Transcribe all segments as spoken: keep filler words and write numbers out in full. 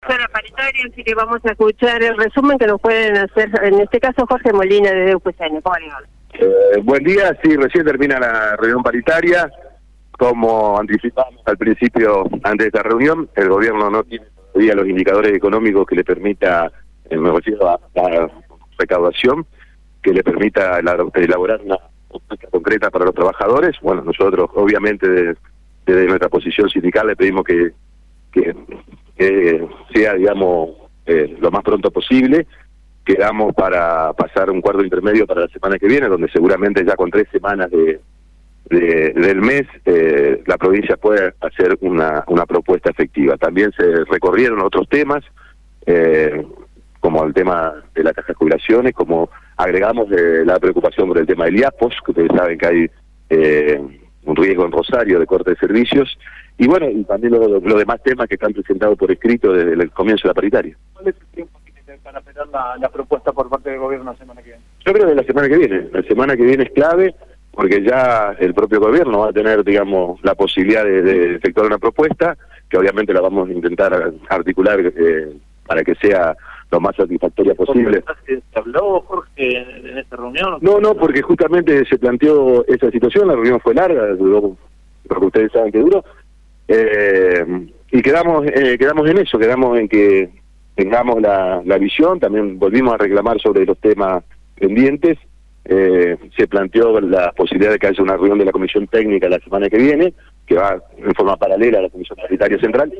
comienzo de la paritaria, así que vamos a escuchar el resumen que nos pueden hacer, en este caso, Jorge Molina de U P C N. ¿Cómo le va? Eh, buen día, sí, recién termina la reunión paritaria. Como anticipamos al principio, antes de esta reunión, el gobierno no tiene todavía los indicadores económicos que le permita, en me refiero a la recaudación, que le permita la, elaborar una propuesta concreta para los trabajadores. Bueno, nosotros, obviamente, desde de nuestra posición sindical le pedimos que, que, que sea, digamos, eh, lo más pronto posible. Quedamos para pasar un cuarto intermedio para la semana que viene, donde seguramente ya con tres semanas de, de del mes eh, la provincia puede hacer una, una propuesta efectiva. También se recorrieron otros temas, eh, como el tema de la caja de jubilaciones, como agregamos eh, la preocupación por el tema del I A P O S, que ustedes saben que hay eh, un riesgo en Rosario de corte de servicios, y bueno, y también los lo demás temas que están presentados por escrito desde el comienzo de la paritaria. ¿Cuál es el tiempo que tiene para esperar la, la propuesta por parte del gobierno la semana que viene? Yo creo que la semana que viene, la semana que viene es clave, porque ya el propio gobierno va a tener, digamos, la posibilidad de, de efectuar una propuesta, que obviamente la vamos a intentar articular eh, para que sea lo más satisfactoria posible. ¿Se habló, Jorge, en esta reunión? No, no, porque justamente se planteó esa situación, la reunión fue larga, duró, lo que ustedes saben que duró, eh, y quedamos eh, quedamos en eso, quedamos en que tengamos la, la visión. También volvimos a reclamar sobre los temas pendientes. Eh, se planteó la posibilidad de que haya una reunión de la Comisión Técnica la semana que viene, que va en forma paralela a la Comisión Paritaria Central.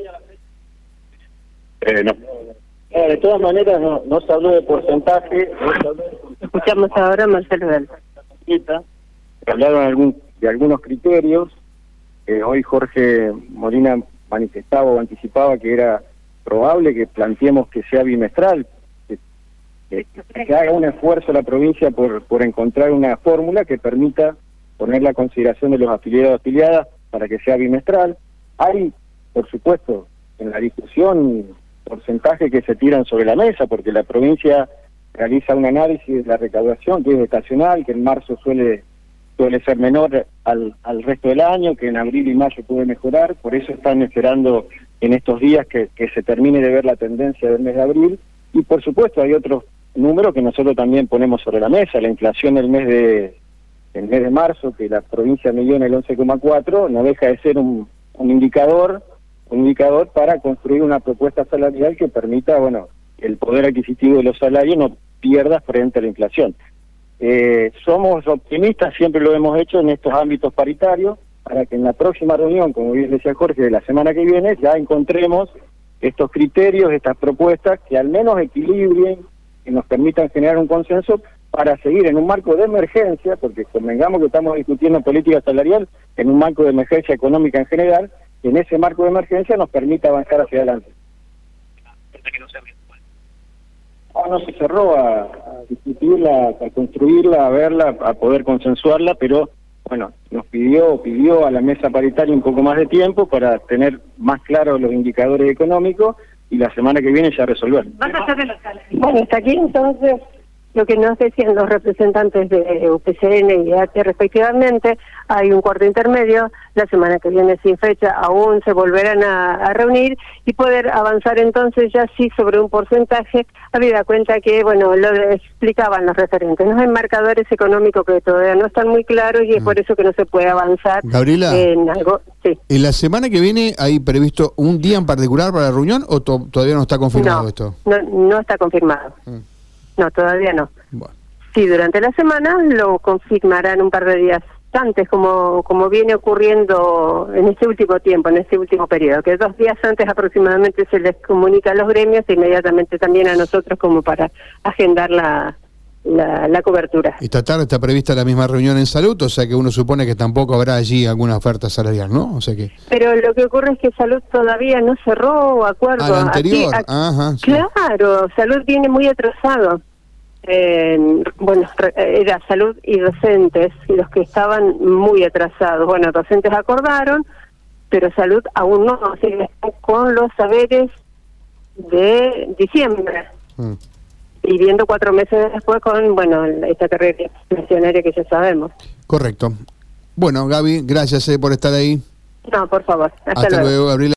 Eh, no. Eh, de todas maneras, no, no se habló de porcentaje. No se habló de porcentaje. Escuchamos ahora a Marcelo Del. Se hablaron algún, de algunos criterios. Eh, hoy Jorge Molina manifestaba o anticipaba que era probable que planteemos que sea bimestral, que, que, que haga un esfuerzo la provincia por, por encontrar una fórmula que permita poner la consideración de los afiliados y afiliadas para que sea bimestral. Hay, por supuesto, en la discusión porcentajes que se tiran sobre la mesa, porque la provincia realiza un análisis de la recaudación que es estacional, que en marzo suele suele ser menor al, al resto del año, que en abril y mayo puede mejorar. Por eso están esperando en estos días que, que se termine de ver la tendencia del mes de abril. Y por supuesto hay otros números que nosotros también ponemos sobre la mesa. La inflación del mes de el mes de marzo, que la provincia midió en el once coma cuatro, no deja de ser un, un indicador un indicador para construir una propuesta salarial que permita, bueno, el poder adquisitivo de los salarios no pierda frente a la inflación. Eh, somos optimistas, siempre lo hemos hecho en estos ámbitos paritarios, para que en la próxima reunión, como bien decía Jorge, de la semana que viene, ya encontremos estos criterios, estas propuestas que al menos equilibren, que nos permitan generar un consenso para seguir en un marco de emergencia, porque convengamos que estamos discutiendo política salarial en un marco de emergencia económica en general, que en ese marco de emergencia nos permita avanzar hacia adelante. No, no se cerró a, a discutirla, a construirla, a verla, a poder consensuarla, pero bueno, nos pidió pidió a la mesa paritaria un poco más de tiempo para tener más claros los indicadores económicos y la semana que viene ya resolver. Bueno, hasta aquí entonces lo que nos decían los representantes de U P C N y A T respectivamente. Hay un cuarto intermedio, la semana que viene sin fecha aún se volverán a, a reunir y poder avanzar entonces ya sí sobre un porcentaje, habida cuenta que, bueno, lo explicaban los referentes, no hay marcadores económicos que todavía no están muy claros y es mm. por eso que no se puede avanzar. Gabriela, en algo. Sí. ¿En la semana que viene hay previsto un día en particular para la reunión o to todavía no está confirmado no, esto? No, no está confirmado. Mm. No, todavía no. Bueno. Sí, durante la semana lo confirmarán un par de días antes, como como viene ocurriendo en este último tiempo, en este último periodo, que dos días antes aproximadamente se les comunica a los gremios e inmediatamente también a nosotros como para agendar la, la, la cobertura. Esta tarde está prevista la misma reunión en salud, o sea que uno supone que tampoco habrá allí alguna oferta salarial, ¿no? O sea que... Pero lo que ocurre es que Salud todavía no cerró acuerdo. Al anterior, aquí, aquí, ajá. Sí. Claro, Salud viene muy atrasado. Eh, bueno, era Salud y docentes los que estaban muy atrasados. Bueno, docentes acordaron, pero Salud aún no, o sea, con los saberes de diciembre. Mm. Y viendo cuatro meses después con, bueno, esta carrera pensionaria que ya sabemos. Correcto. Bueno, Gaby, gracias eh, por estar ahí. No, por favor. Hasta, Hasta luego. luego, Gabriela.